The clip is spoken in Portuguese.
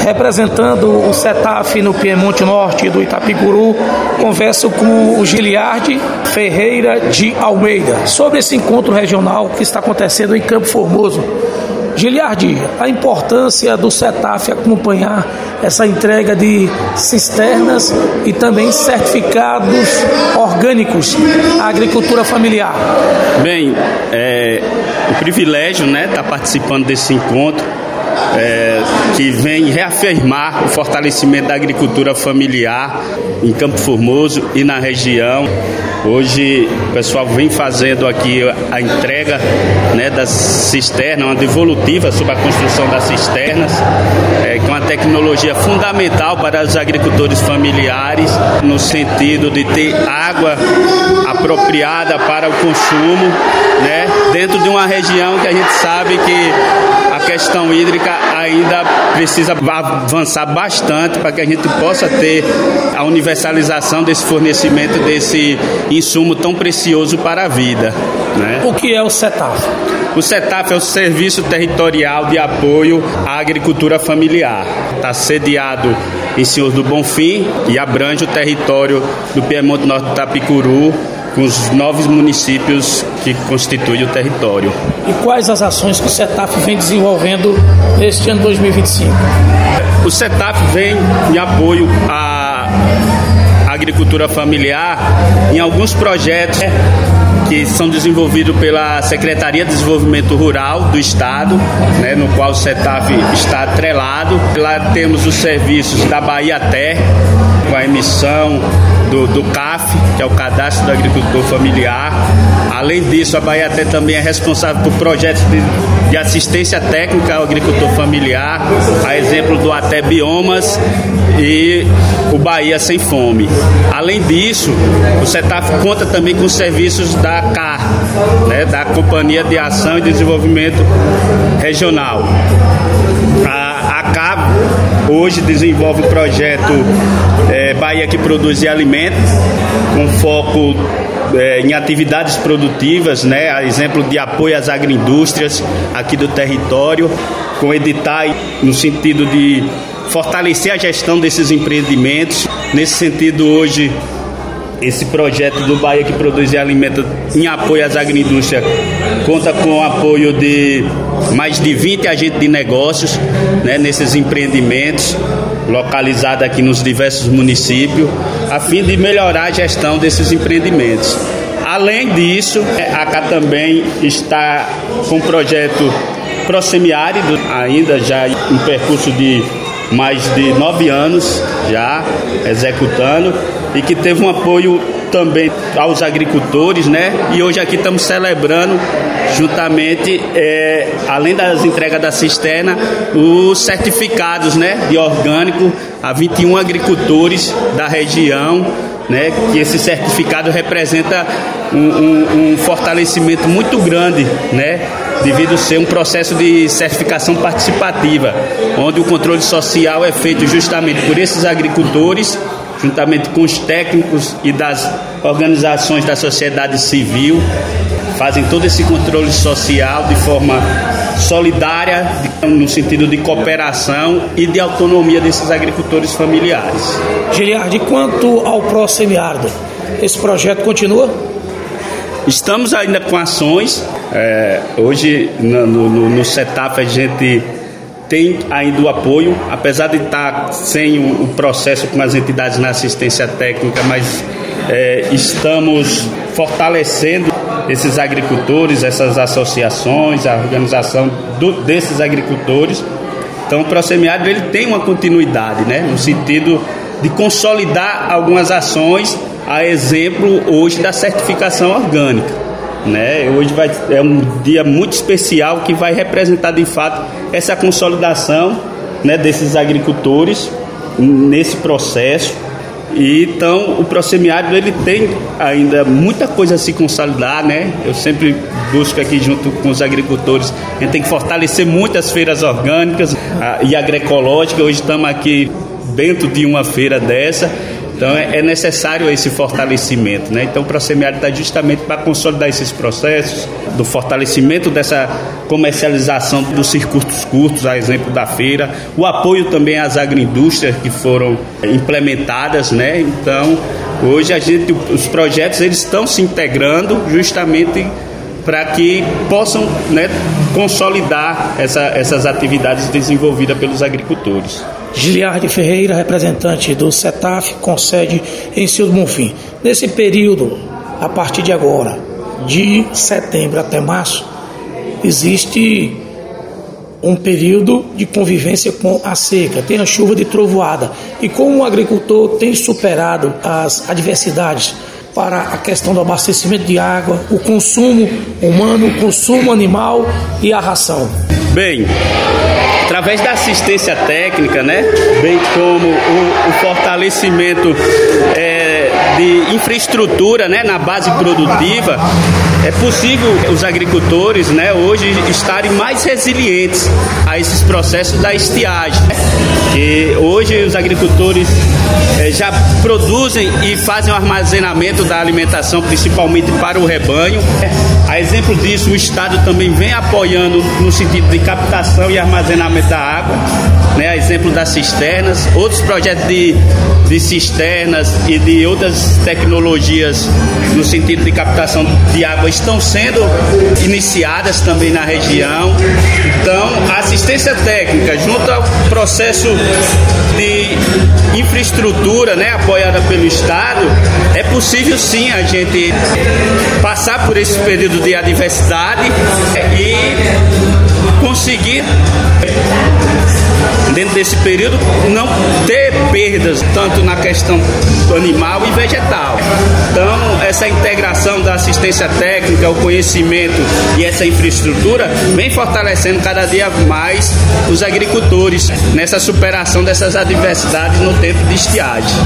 representando o CETAF no Piemonte Norte do Itapicuru, converso com o Giliardi Ferreira de Almeida sobre esse encontro regional que está acontecendo em Campo Formoso. Giliardi, a importância do CETAF acompanhar essa entrega de cisternas e também certificados orgânicos à agricultura familiar. Bem, o privilégio, estar participando desse encontro que vem reafirmar o fortalecimento da agricultura familiar em Campo Formoso e na região. Hoje o pessoal vem fazendo aqui a entrega das cisternas, uma devolutiva sobre a construção das cisternas, com uma tecnologia fundamental para os agricultores familiares, no sentido de ter água apropriada para o consumo, dentro de uma região que a gente sabe que a questão hídrica ainda precisa avançar bastante para que a gente possa ter a universalização desse fornecimento desse insumo tão precioso para a vida. O que é o CETAF? O CETAF é o Serviço Territorial de Apoio à Agricultura Familiar. Está sediado em Senhor do Bonfim e abrange o território do Piemonte Norte do Itapicuru, com os 9 municípios que constituem o território. E quais as ações que o CETAF vem desenvolvendo neste ano 2025? O CETAF vem em apoio à agricultura familiar em alguns projetos que são desenvolvidos pela Secretaria de Desenvolvimento Rural do Estado, no qual o CETAF está atrelado. Lá temos os serviços da Bahia Terra, com a emissão do CAF, que é o Cadastro do Agricultor Familiar. Além disso, a Bahia Terra também é responsável por projetos de assistência técnica ao agricultor familiar, a exemplo do Até Biomas e o Bahia Sem Fome. Além disso, o CETAF conta também com os serviços da CAR, da Companhia de Ação e Desenvolvimento Regional. A CAR hoje desenvolve o projeto Bahia que Produz Alimentos, com foco em atividades produtivas, a exemplo de apoio às agroindústrias aqui do território, com editais no sentido de fortalecer a gestão desses empreendimentos. Nesse sentido, hoje, esse projeto do Bahia que Produz Alimentos em apoio às agroindústrias conta com o apoio de mais de 20 agentes de negócios nesses empreendimentos localizados aqui nos diversos municípios, a fim de melhorar a gestão desses empreendimentos. Além disso, a CA também está com um projeto pró-semiárido, ainda já em percurso de mais de 9 anos já executando, e que teve um apoio também aos agricultores, E hoje aqui estamos celebrando juntamente, além das entregas da cisterna, os certificados, de orgânico a 21 agricultores da região, que esse certificado representa um fortalecimento muito grande, devido a ser um processo de certificação participativa, onde o controle social é feito justamente por esses agricultores, juntamente com os técnicos e das organizações da sociedade civil, fazem todo esse controle social de forma solidária, no sentido de cooperação e de autonomia desses agricultores familiares. Giliardi, quanto ao pró-semiárido, esse projeto continua? Estamos ainda com ações. Hoje no CETAF a gente tem ainda o apoio, apesar de estar sem o processo com as entidades na assistência técnica, mas estamos fortalecendo esses agricultores, essas associações, a organização desses agricultores. Então o pró-semiárido ele tem uma continuidade, no sentido de consolidar algumas ações, a exemplo hoje da certificação orgânica. Hoje é um dia muito especial que vai representar de fato essa consolidação desses agricultores nesse processo. E então o pró-semiárido ele tem ainda muita coisa a se consolidar, Eu sempre busco aqui junto com os agricultores, a gente tem que fortalecer muitas feiras orgânicas e agroecológicas. Hoje estamos aqui dentro de uma feira dessa, Então é necessário esse fortalecimento, né? Então o Prosemiário está justamente para consolidar esses processos do fortalecimento dessa comercialização dos circuitos curtos, a exemplo da feira, o apoio também às agroindústrias que foram implementadas, né? Então hoje os projetos eles estão se integrando justamente para que possam, né, consolidar essas atividades desenvolvidas pelos agricultores. Giliardi Ferreira, representante do CETAF, com sede em Ciúde Bonfim. Nesse período, a partir de agora, de setembro até março, existe um período de convivência com a seca, tem a chuva de trovoada. E como o agricultor tem superado as adversidades para a questão do abastecimento de água, o consumo humano, o consumo animal e a ração? Bem, através da assistência técnica, né, bem como o fortalecimento de infraestrutura, né, na base produtiva, é possível os agricultores, né, hoje estarem mais resilientes a esses processos da estiagem. E hoje os agricultores já produzem e fazem o armazenamento da alimentação, principalmente para o rebanho. A exemplo disso, o Estado também vem apoiando no sentido de captação e armazenamento da água, né? A exemplo das cisternas, outros projetos de cisternas e de outras tecnologias no sentido de captação de água estão sendo iniciadas também na região. Então, a assistência técnica, junto ao processo de infraestrutura, né, apoiada pelo Estado, é possível sim a gente passar por esse período de adversidade e conseguir, dentro desse período, não ter perdas tanto na questão do animal e vegetal. Então, essa integração da assistência técnica, o conhecimento e essa infraestrutura vem fortalecendo cada dia mais os agricultores nessa superação dessas adversidades no tempo de estiagem.